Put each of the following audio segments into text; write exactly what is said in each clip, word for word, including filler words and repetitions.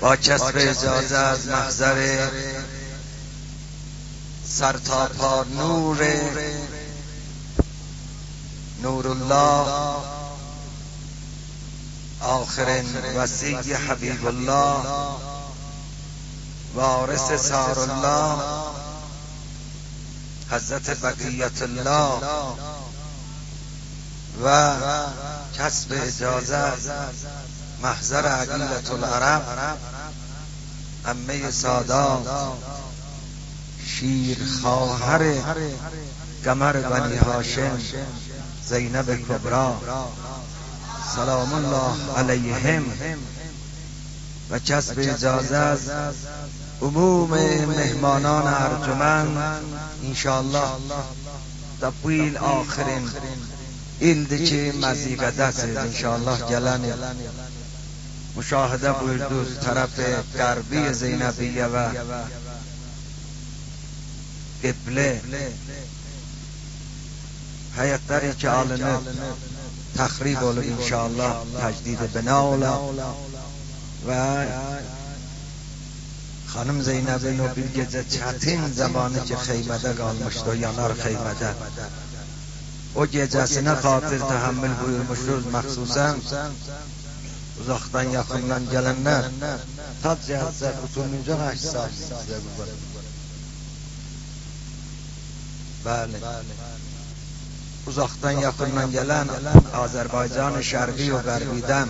با کسب اجازه از محضر سرتاپا نور نور الله آخرین وصی حبیب الله وارث سار الله حضرت بقیت الله و کسب اجازه محضر عقیلة العرب عمه سادات شیر خواهر قمر بنی هاشم زینب کبری سلام الله علیهم و کسب اجازه از عموم مهمانان ارجمند انشاءالله تبویل آخرین ildi ki mazigədəsiz inşallah gələn il müşahidə buyurduğunuz tərəfi Qərbi Zeynəbiyyə və qiblə həyətləri ki alınıb təxrib olub inşallah təcdid bina ola və xanım Zeynəbin o bir gecə çətin zamanı ki xeymədə qalmışdı, o yanar xeymədə o gecəsinə xatir təhəmmül buyurmuşuz məxsusən uzaqdan yaxından gələnlər tad cəhətdə usulüncə həşsab sizə qurban. Bəli, uzaqdan yaxından gələn Azərbaycan şərqi və qərbidən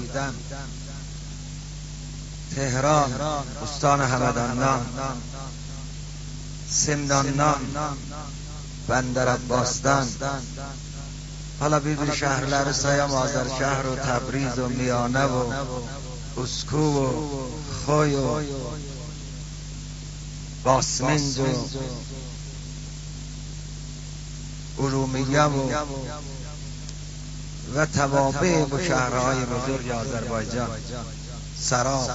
Tehran, Ustan Həmədandan Simdandan Bəndər Abbasdan حالا bir bir şəhərləri sayam Azərşəhər و Təbriz و میانه و اسکو و خوی و باسمند و ارومیه و و توابع و شهرهای بزرگ آذربایجان سرا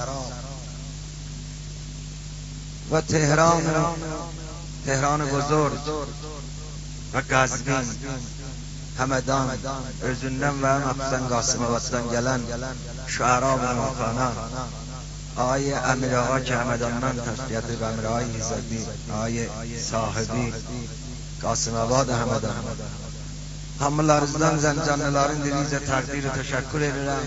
و تهران تهران بزرگ و قزوین همدان ارزوندن و مخصوصا قاسم آبادdan gələn şuara و مخانان آقای امیرآقا که همدانdan تشکیل و امیرآقای ایزدی آقای صاحبی قاسم آباد همدان hamılarınızdan zəncanlıların diliyizə təqdir və təşəkkür edirəm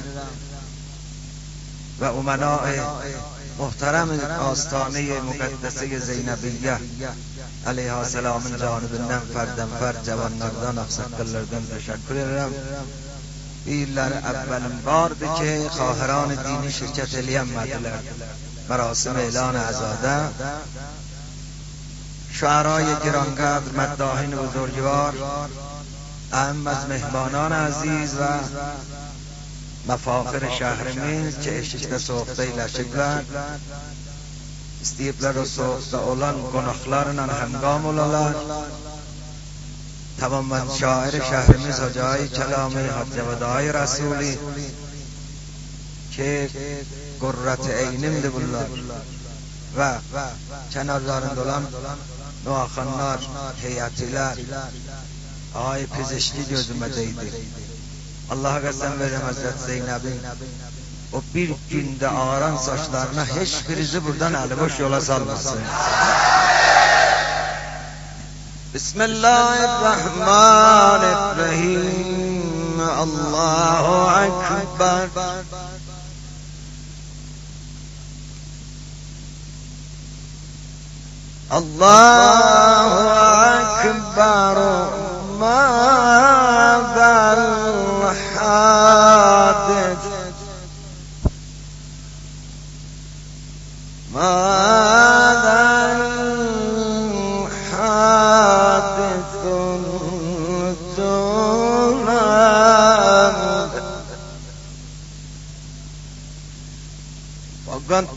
və uməna-i muhterem آستانه مقدسه Zeynəbiyyə aleyha selamın canibindən fərdən fərd cavanlardan, axsaqqallardan təşəkkür edirəm. İlləri əvvəlin vardı ki, xahiran dini şirkət eləyənmədilər. Mərasim elan əzadə şuarای گرانقدر مداحین بزرگوار اهم از مهمانان عزیز و مفاخر şəhrimiz ki, eşikdə soğuqda iləşiblər istəyiblər o soğuqda olan qonaqlarla həmqam olalar. Tamamən şair şəhrimiz Hacı Kəlami Hacı Vədai Rəsuli ki, qurrət-i eynimdir bunlar və kənarlarında olan nuaxanlar, heyətilər ay pizişki gözümə deydi. Allah'a qəsəm verirəm Həzrət Zeynəbin o bir gündə ağaran saçlarına heç birizi buradan əliboş yola salmasın. Bismillahirrahmanirrahim. Allahu Ekber. Allahu Ekber. Mâzel hadis ماذا حادث تنام وقد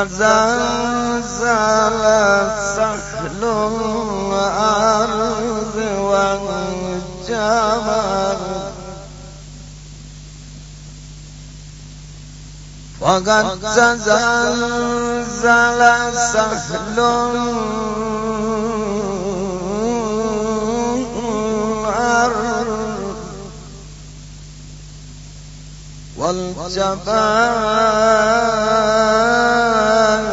تزلزل سهل الأرض والجبل وقد تزلزل سهل الأرض والجبال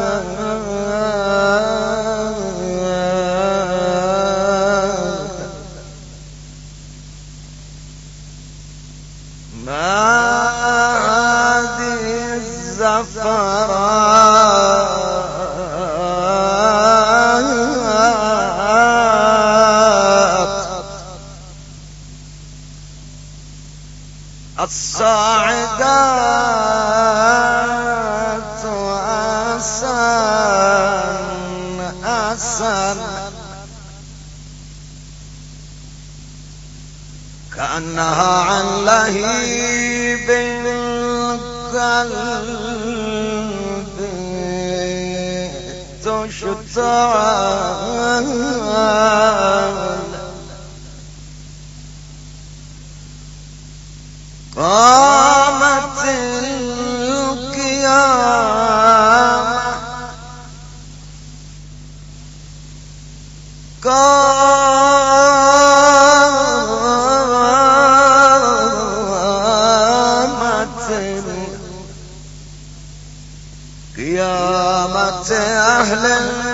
الصاعدات أسن أسن كأنها عن لهيب القلب تشتعل قامت القيامة قامت قيامة أهل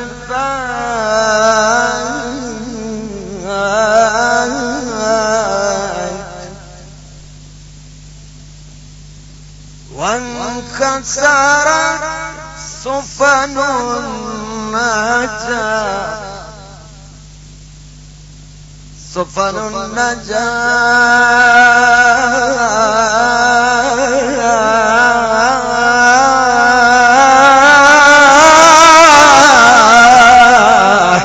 وانكسرت سفن النجاة سفن النجاة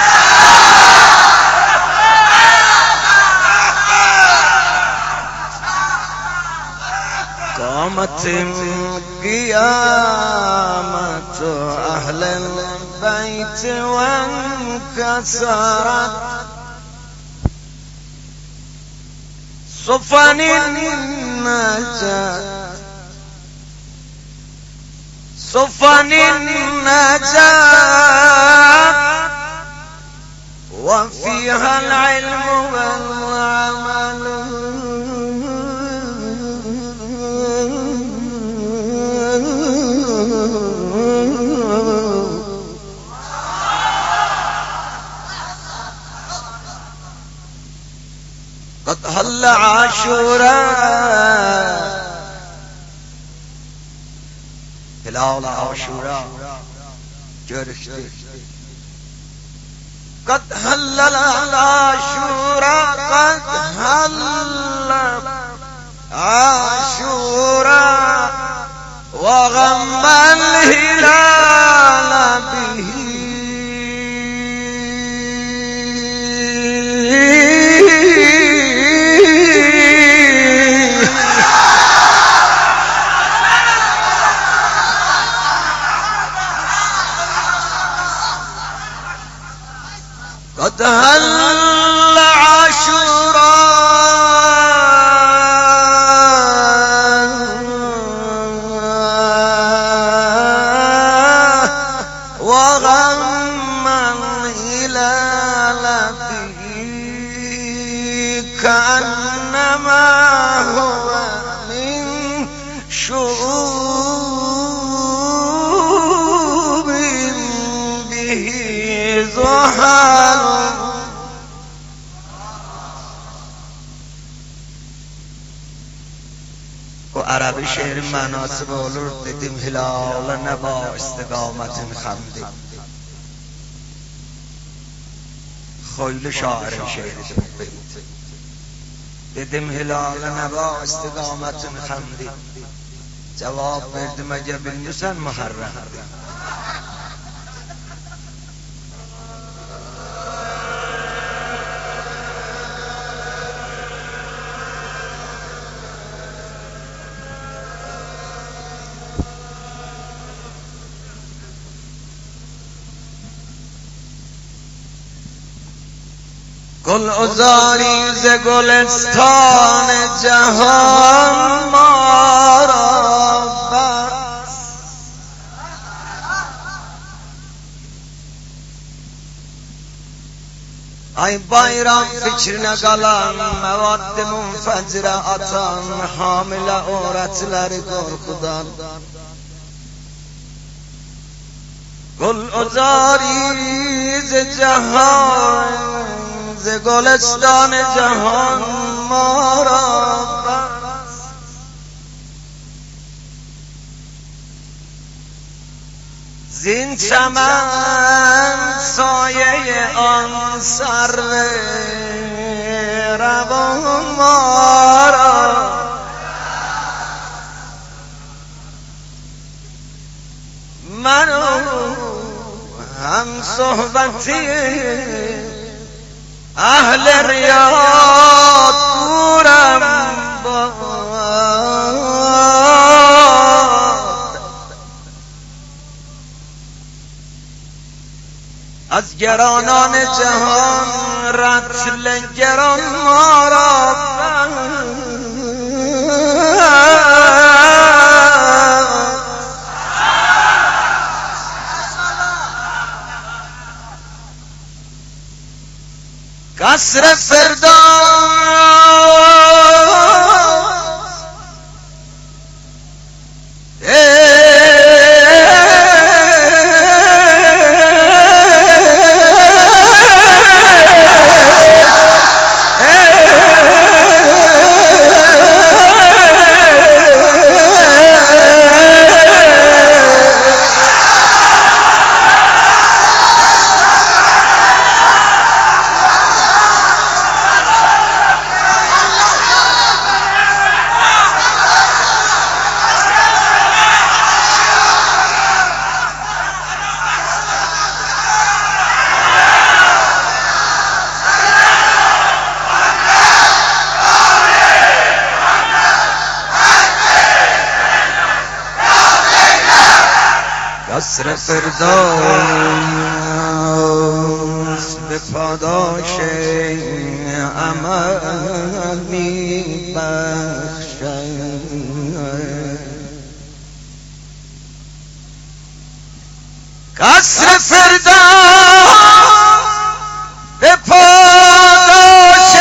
قامت قيامة أهل البيت وانكسرت سفن النجاة سفن النجاة وفيها العلم والعمل قد هل عاشوراء هلال عاشوراء görüştü قد هل عاشوراء قد هل عاشوراء وغم الهلال به قد هل عاشوراء وغم الهلال به كأنما هو من شعوب به زحل و عربی شعر مناسب olur dedim hilal neba istikametin hamdi خیلی شاعر شعری dedim hilal neba istikametin hamdi cevap verdim eğer bilmiyorsan muharrem گل عذاری ز گلستان جهان ما را بس ای bayram fikrine kalan mevad munfecire atan hamile öğretileri korkudan گل عذاری ز جهان ز گلستان جهان ما را بس زین چمن سایه آن سرو روان ما را منو هم صحبتی اهل ریاض دورم از گرانان جهان رطل گران ما را قصر فردوس قصر فردوس به پاداش عمل می بخشد قصر فردوس به پاداش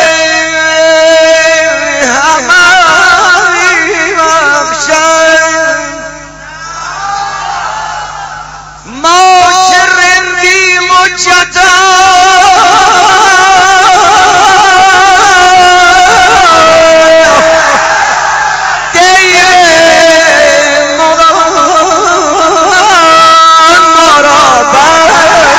عمل می بخشد ما که رندیم و جدا دیر مران مرابط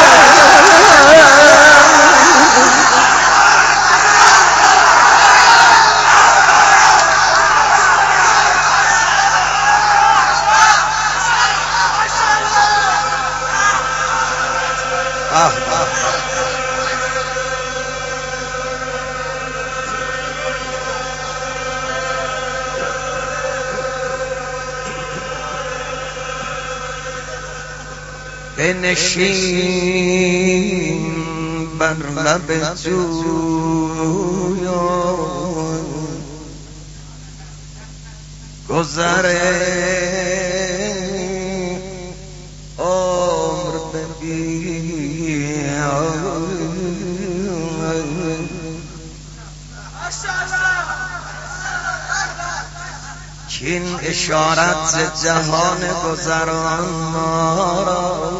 بنشین بر لب جویان گذر عمر ببین کین اشارت جهان گذران ما را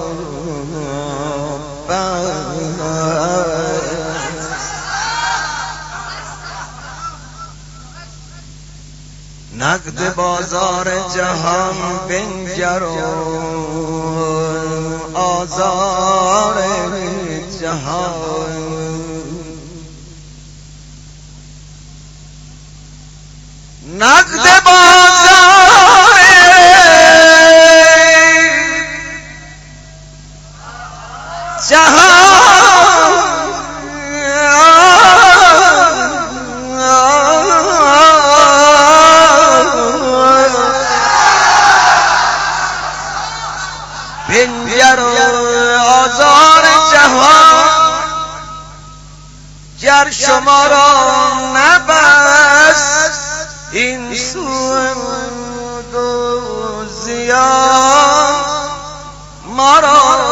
نقد بازار جهان بنگر و آزار جهان نقد بازار جهان بنگر و آزار جهان گر شما را نبست این سود و زیان ما را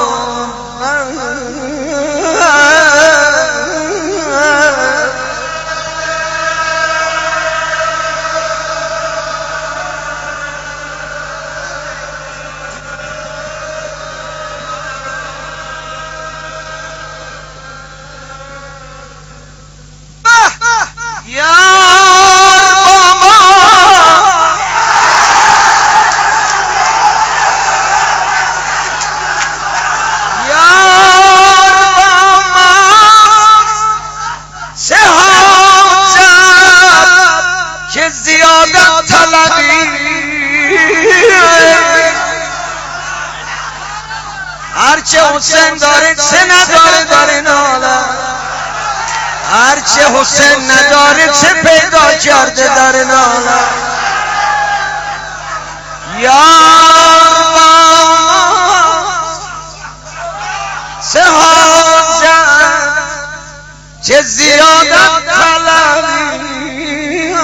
هرچه حسین داره چه نداره داره ناله، هرچه حسین نداره چه پیدا کرده داره ناله. یا چه حاجت چه زیادت طلبی،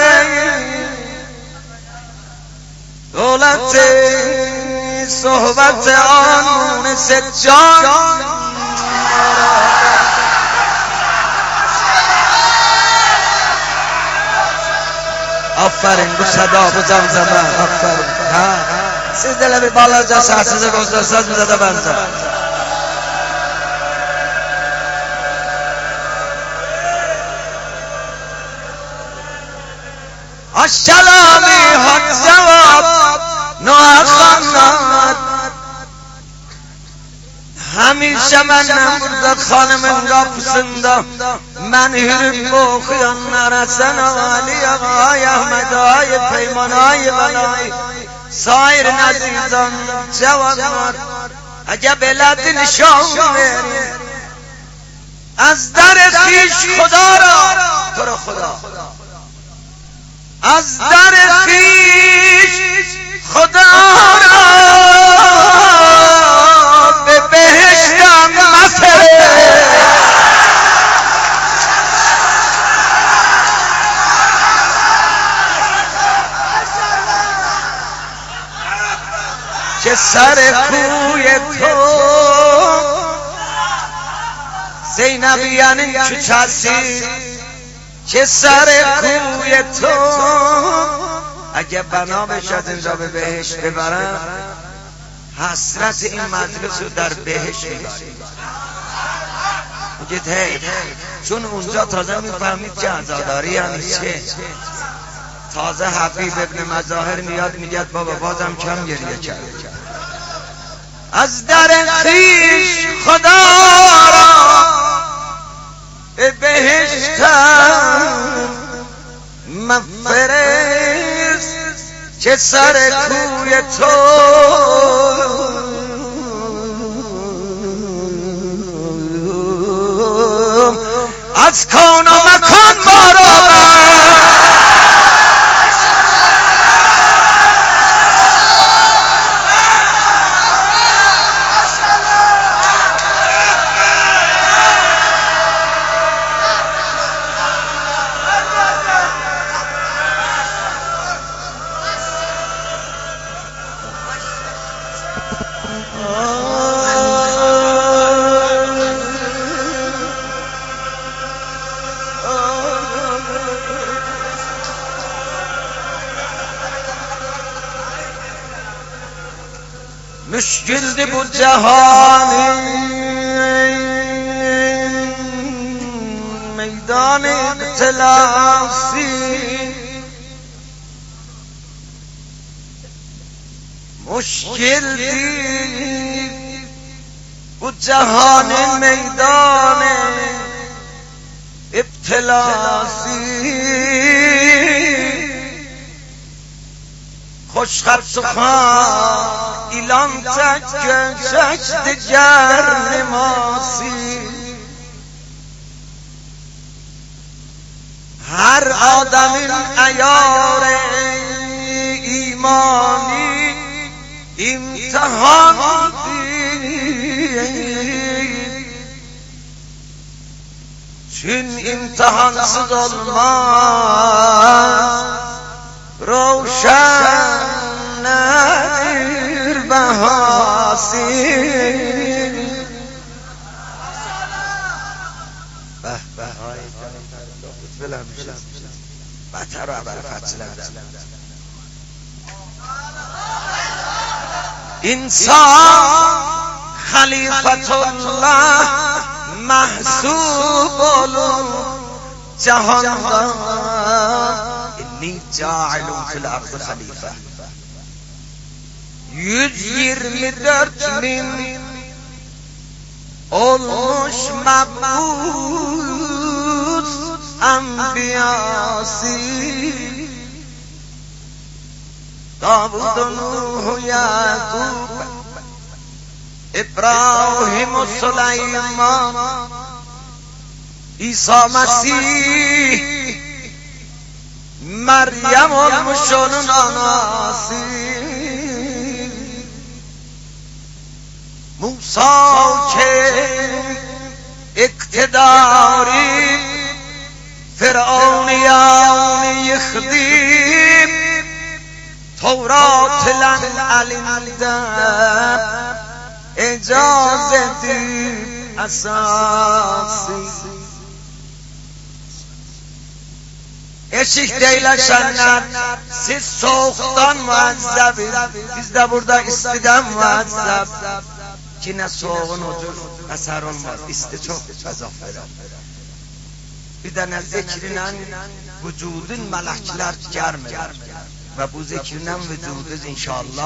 دولت صحبت آن سجان آفرین رو صدا بزن زمان. آفرین ها siz de bir balaca səsizi göstərsəz bizə də bənzər. Aşkalami hak cevap noaxanat. Hamishe menem burada hanımın kapısında men hürüp okuyanlara sen Ali Ağay Ahmet Ağay Peyman Ağay Velay sair nazizan cevanlar اگه بلد نشان بری از در خویش خدا را تو را خدا از در خویش خدا را به بهشتم مسره که سر کوی تو زینبیان چو چسی که سر کوی تو اگه بنا بشد اینجا به بهشت ببرم حسرت این مجلس رو در بهشت میبریم. میگید هی چون اونجا تازه میفهمید که عزاداری یعنی چه. تازه حبیب ابن مظاهر میاد میگه بابا بازم کم گریه کرد. از در خویش خدا را به بهشتم مفرست که سر کوی تو از کون و مکان بارا مشکل بود جهانی میدان ابتلاسی مشکل بود جهان میدان ابتلاسی خوش خط سخن ایلان تک ششت گر نماسی هر آدمی عیار ایمانی امتحان دید چون امتحانسız olmaz روشن ندیر بهاسی به به های بلند میشه بطر رو عبر فتلندن انسان خلیفت الله محسوب جهان انی جاعل فی الارض خلیفه yüz yirmi dört bin olmuş mabus ambiyasi Davud, Nuh, Yakub ابراهیم و سلیمان، عیسی مسیح، مریم المشون ناناسی، موسی که اقتداری، فرعونیان یخدیم، تورات لن علمدن اجازت اساسی. Eşik deyleşenler siz soğuktan muazzabı, biz de burada istiden muazzab. Ki ne soğuğun odur, eser olmaz, isti çok azap verir. Bir de ne zikrinden vücudun melekler germiler. Ve bu zikrinden vücuduz inşallah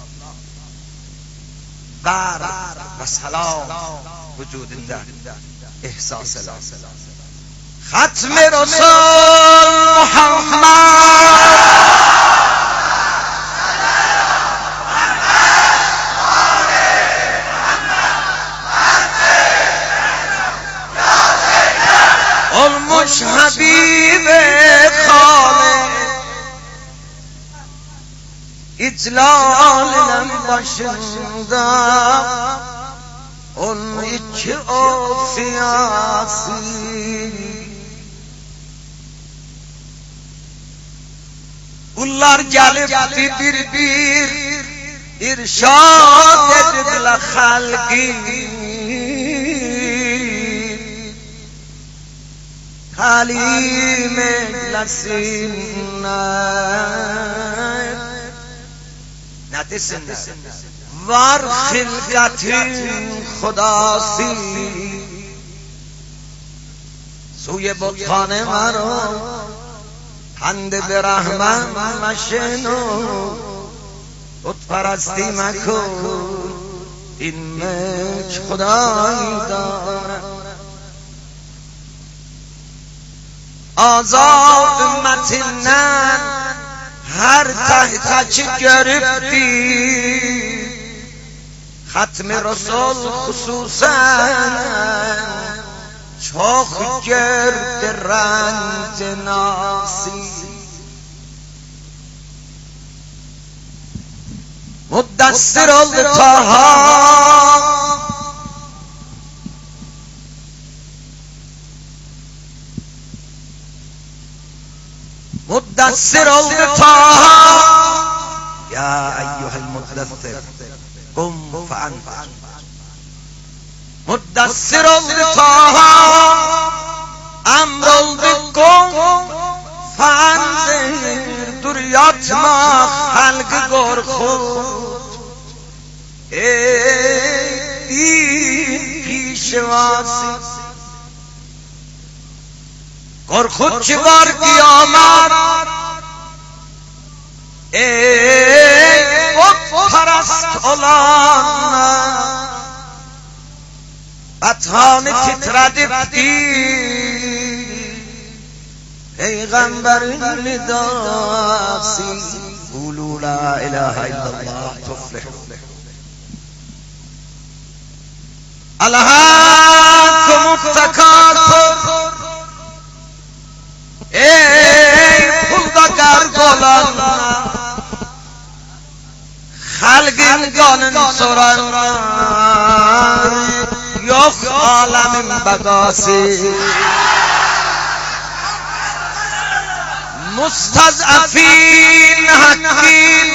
var ve selam vücudunda ihsas eder. ختم رسول محمد olmuş Habibe Khalik, iclalinin başında onun iki o siyasi. Bunlar gelip bir bir irşad edildiler halkı, talim eylesinler. Ne desinler? Var hilkatin khudasi, suye butkhane maro پند به رحمن مشنو، بت پرستی مکن این مچ خدایی دارد. آزاد امتیnden her tahtaçı görüpti، ختم رسول خصوصاً çok gördü رنج ناسی. مدثر oldu Taha، مدثر oldu Taha. Ya eyyuhel muddessir kum fe'anfir. مدثر oldu Taha، emr oldu kum fe'anzir. Dur yatma halkı korkut, ey din pişvası. Korkut ki var kıyamet, ey putperest olanlar. Bathanı titredipti Peygamberin nidası. Kulu la ilahe illallah tuflih. Alhaakumut takatur, ey pulda garg olanlar, halkın kanını soranlar, yok alemin begası. Mustazafin hakkin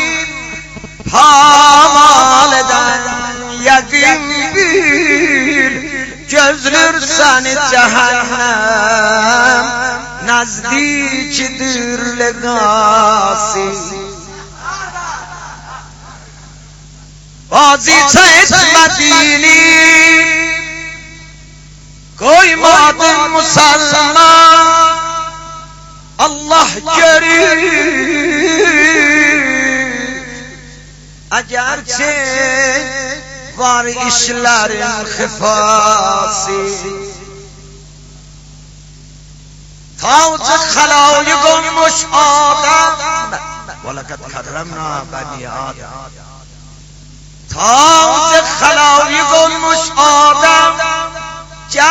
pamal eden yakin bil, gözlür seni cehennem nazdikidir legasi. Vazife etmediğini koymadın Müslüman, Allah görür. Egerçe var işlerin hifası, tavcı halayık olmuş Adem. وَلَقَدْ كَرَّمْنَا بَنِي آدَمَ. Tavcı halayık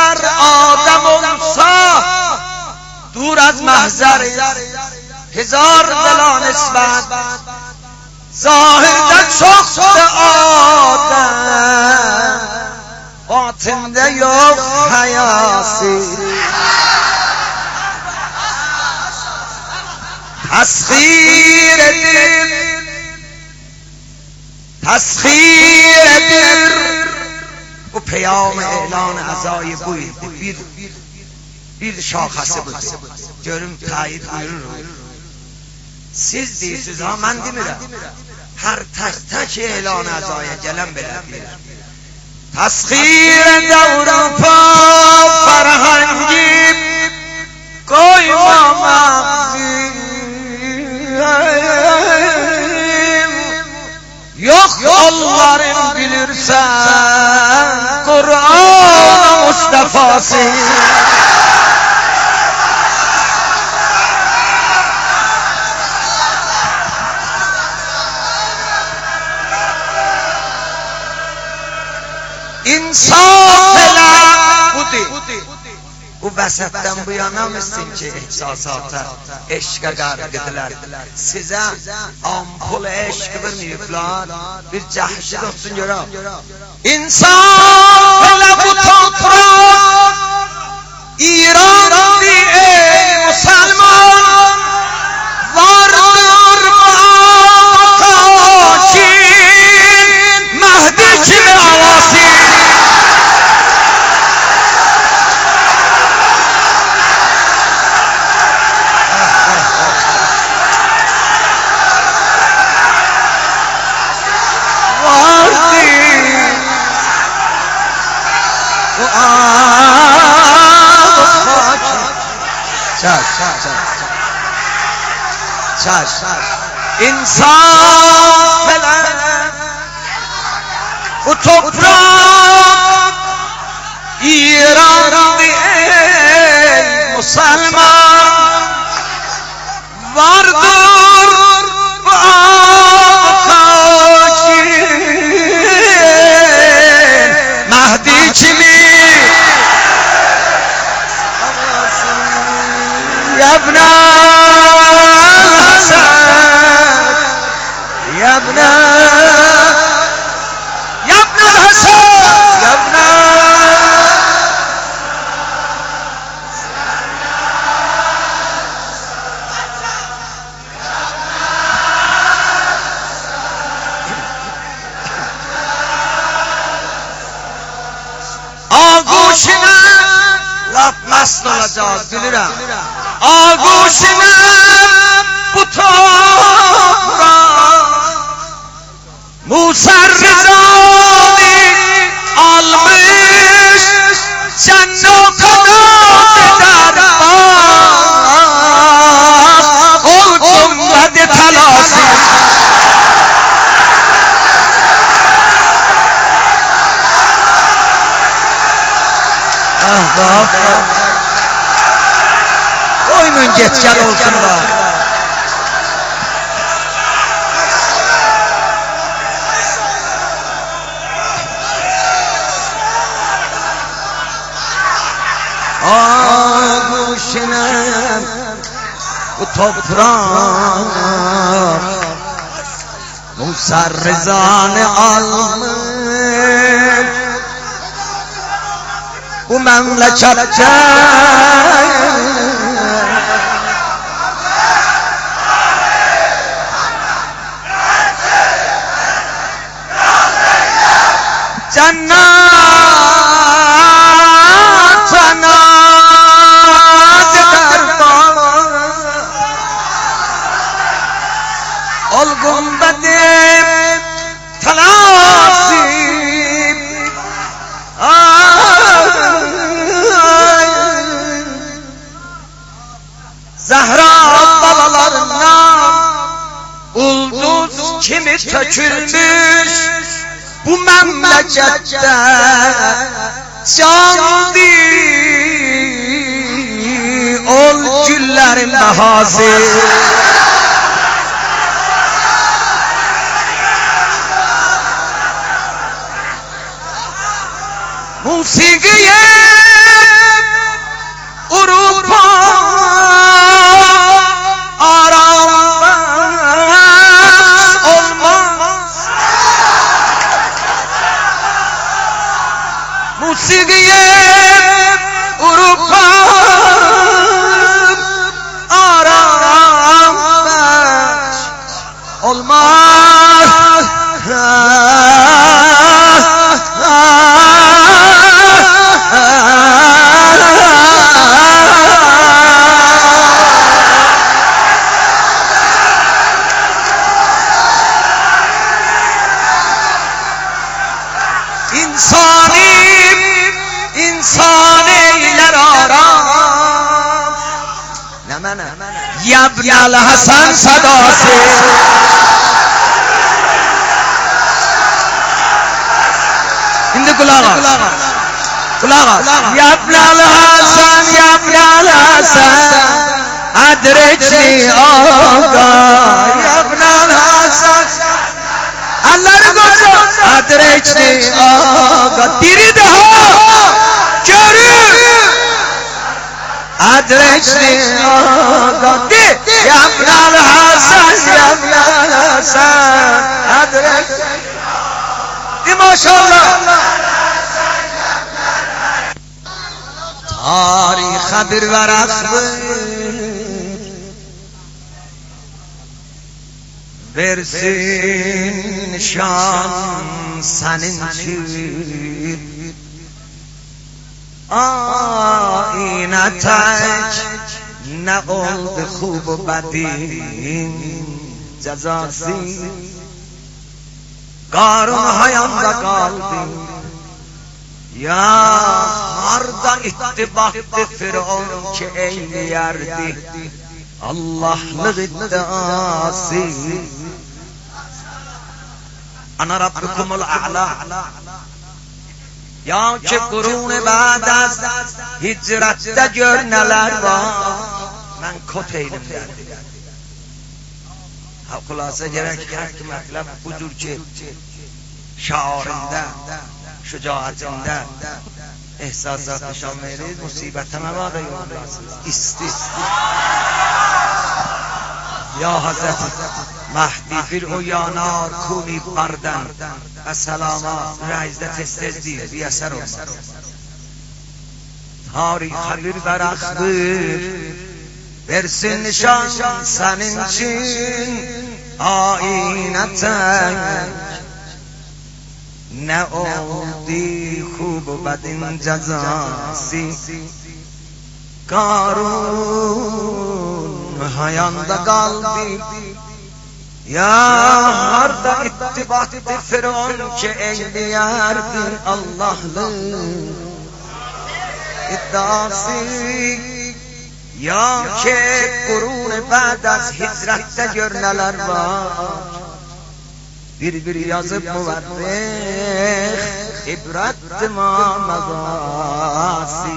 کرد آدم و موسی دور از محضر هزار دلان نسبت ظاهر در سخت آدم باطنده یک حیاسی تسخیر دل تسخیر دل و پیام اعلان عزای بوی bir bir şahası bu. Görüm tayit buyurur. Siz değilsiniz ha ben demirəm. Her taş taş elan azaya gelen belə bilir. Tasxir Avrupa farhangi koyma mağzim yok yolların bilirsen Kur'an Mustafa'sı İnsaf elə budur. Bu vəsətdən bu yana mısın ki ihsasata, eşqə qarq edilər. Sizə ampul eşq verməyiblər, bir cəhşi dostun görəm. İnsaf elə bu topraq, İran'dı ey Müslüman, vardır makaşin, Mehdi kimi avasi. Çar, çar, çar, çar. İnsaf falan bu toprak İran'dı ey Müslüman vardır bu akaşin Mehdi kimi يا ابن الحسن يا ابن يا ابن الحسن يا ابن آغوشنا laf mast olacağız bilirəm. Ağuşuna bu toprak Musarrizani almış cennet kanat eder ol cümlede telası ah bak oyunun geçer olsun da. Ağuşuna bu toprak Musarrizanı almış bu memlekette cennet cennet derbar ol gumbedim telasip Zehra balalarından ulduz kimi tökülmüş bu memlekette candı ol güllerin bahası musikiye موسیقی اروپا آرام بخش olmaz insani insaniler aram ne mana yabnal Hasan sadası şimdi kulağa kulağa yabnal Hasan yabnal Hasan adreçli aga yabnal Hasan Allah'ın gözü adreçli aga diri daha görür adreçli aga di yabnal Hasan yabnal Hasan adreçli di maşallah tarihe bir varaklı versin şan senin için ayna tek ne oldu خوب بدin cezası Karun hayanda kaldı ya harda ittibahtı Firavun ki eyleyerdi Allah'lık iddiası Ana Rabbukumul a'la ya ki kurun بعد از hicrette gör neler var ben kot eylim derdi Xulasa gerek her ki mətlab budur ki şaarında şücaatında ehsasat nişan verir musibete mevada yollasınız isti ya Hazreti Mahdi bir o yanar kuni bardan ve selama reizde tez tez değil bir eser olmaz tarihe bir varakdır versin nişan senin için ayneten ne oldu خوب بدin cezası Karun hayanda kaldı ya harda ittibahtı Firavun ki eyleyerdi Allah'lı iddiası ya ki kurun بعد از hicrette gör neler var bir bir yazıp müverrih ibret ma mezası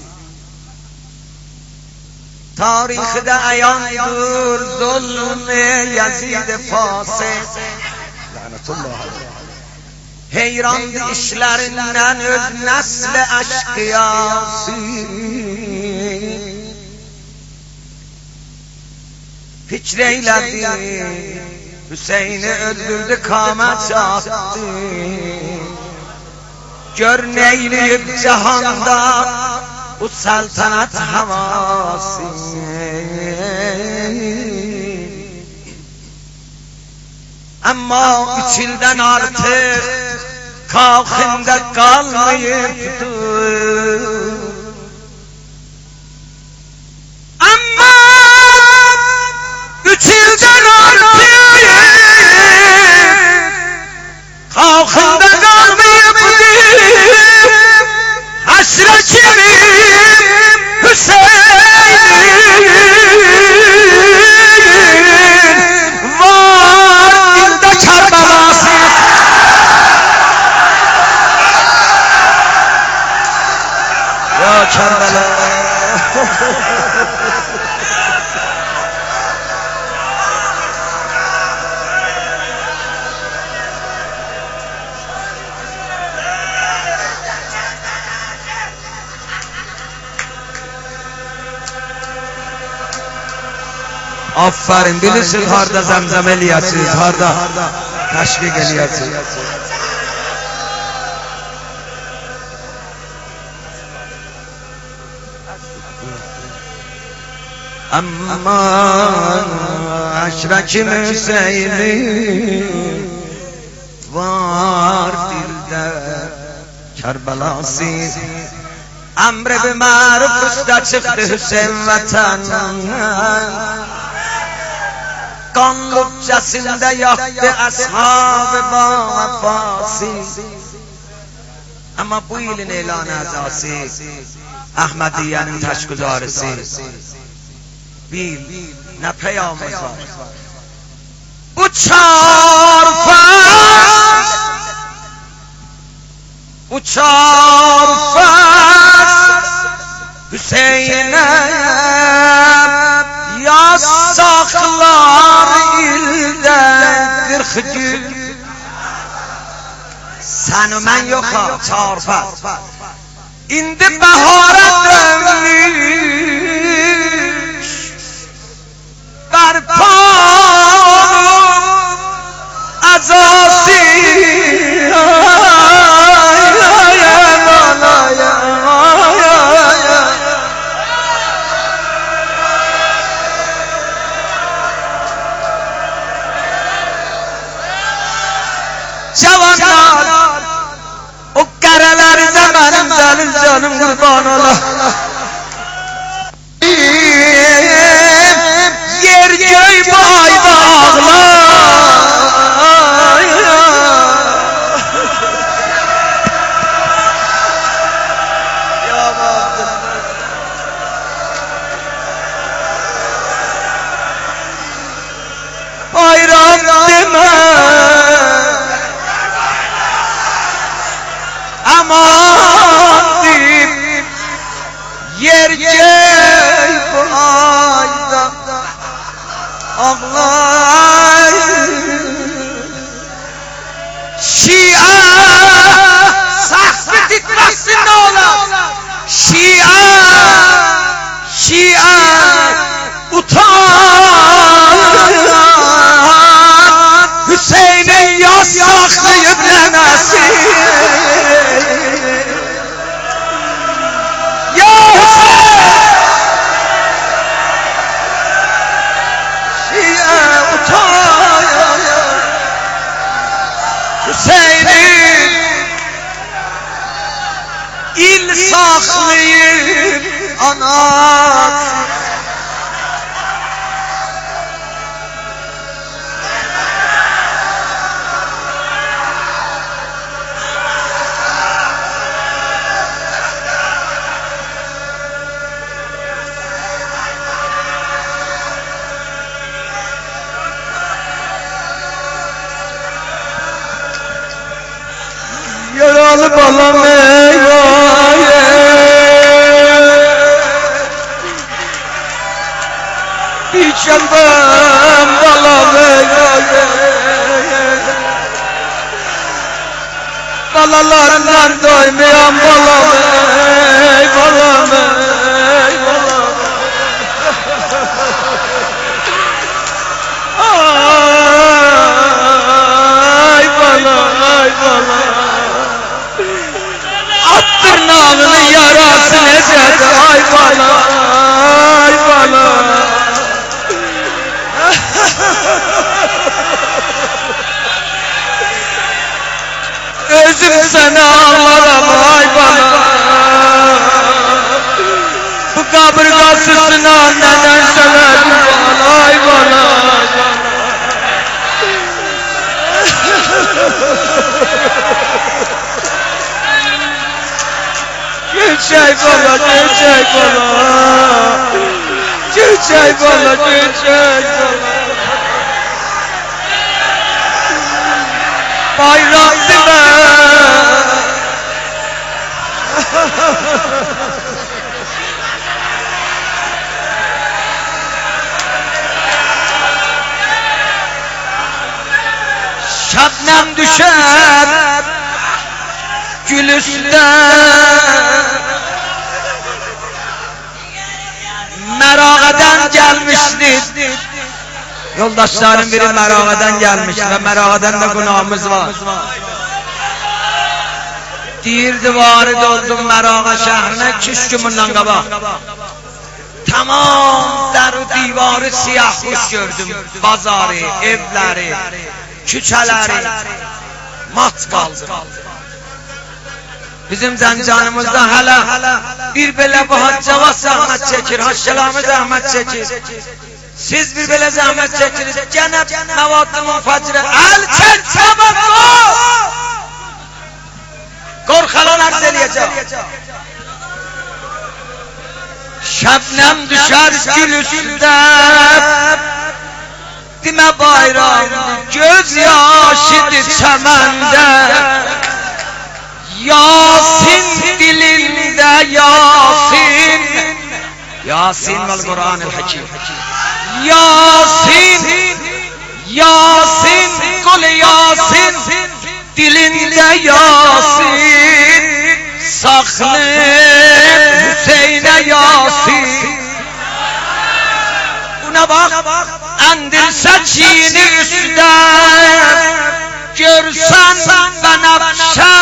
tarihde ayandır zulmü Yazid fasık lanetullah heyrandı işlerinden öz nesli eşkıyası Fikreyledi Hüseyin'i öldürdü kâmet çattı Gör neyleyip cihanda bu saltanat havası Ama üç ilden artık kalkında kalmayıptı Ama üç ilden artık kalkında kalmayıptı Haşre kimim Hüseyin var dilde Kerbelası Ya Kerbela Aferin bilirsin harda zemzem eliyasız, harda teşvik eliyasız. اما اشرک حسینی var dilde Kerbelası Emre bir maruf usta çıktı Hüseyin vatanına Kanlıkçasında yaktı ashab-ı vefası. Ama bu ilin elan azası Ahmediye'nin teşkilatçısı bil ne peyamız var. Bu çarpaz Bu çarpaz Hüseyin'e yasaklar ilden kırk gün. Sen o men yok ha çarpaz. İndi bahara dönmüş Berpanım azası Cavanlar o karalar zamanım canım canım kurban ola yer göy bay bağlar bayram deme aman deyip yer gel bu ayda ağlay Şia sahbi titresin oğlan Şia Şia utan Hüseyin'in yasaklı yüklemesin Hüseyin'in il saklayıp anası Yaralı balam eyvah İçemem balam eyvah Balalarından doymayan balam ey balam ey balam Ay balam ay balam Tırnağının yarası necede ay bana ay bana Özüm sana ağlarım ay bana Bu kaburgasısına neden söyledim bana ay bana Gülçay bana, gülçay bana Gülçay bana, gülçay bana Bayram deme Şebnem düşer Gül üstten Merağa'dan gelmişti Yoldaşlarım biri Merağa'dan gelmiş ve Merağa'dan da günahımız var Deyirdi varı doldum Merağa şehrine kiş gününden qabaq tamam در و دیوار siyah kuş gördüm. Bazarı, evleri, küçeleri mat kaldı. Bizim Zəncanımızda hala bir belə bu Haccava zahmet çekir, Haşşelamı zahmet çekir. Siz bir belə zahmet çekirsiniz. Cenab Navad-ı Munfacir'e el çek çabuk ol. Korkalan arz eləyəcək. Şebnem düşer gül üstünde, dime bayram göz yaşıdır çemende. Yasin dilinde Yasin, Yasin vel Kur'an-ı Hakim. Yasin, Yasin, kul Yasin, dilinde Yasin, saklı Hüseyin'e Yasin. Buna bak, endirse çiğni üstüne, görsen benafşe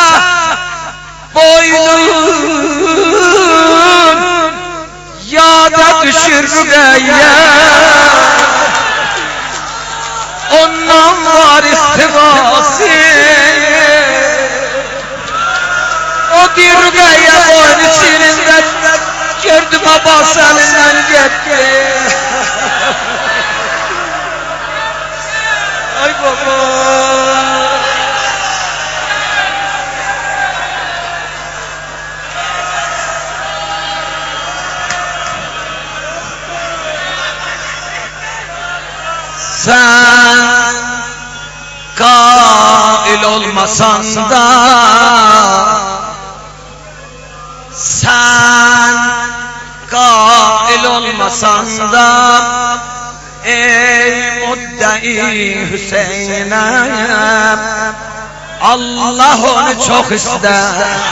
boynun, yada düşür rübeye. Ondan var istivası, o bir rübeye boynu çirinden, gördüm Abbas elinden gitti. Ay baba. Sen kail olmasan da, sen kail olmasan da, ey muddai Hüseyin'e, Allah onu çok ister.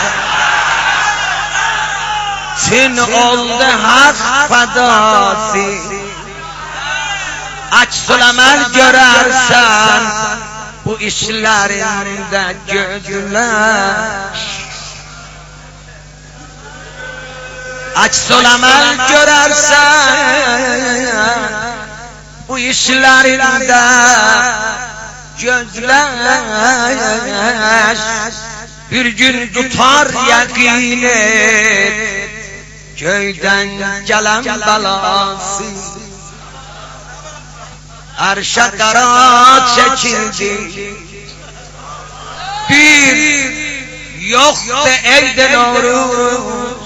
Çin oldu hak fedası, aks-ül emel görersen bu işlerinde gözler. Aks-ül emel görersen bu işlerinde gözler. Bir gün tutar yakin et köyden gelen belası. Arşa kara çekildi, bir yoktu eyde Novruz.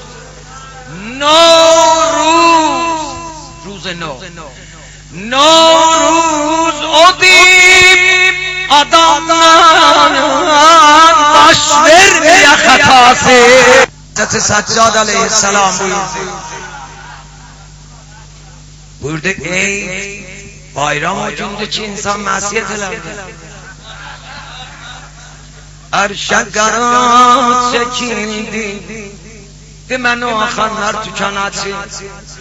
Novruz, ruze no, Novruz o deyip adamdan baş vermeye hatası. Hazreti Saccad aleyhisselam buyurdu. Buyurdu ey bayram o gündeki insan masiyet ederdi. Arşa kara çekildi, demeni o axanlar tükanatı.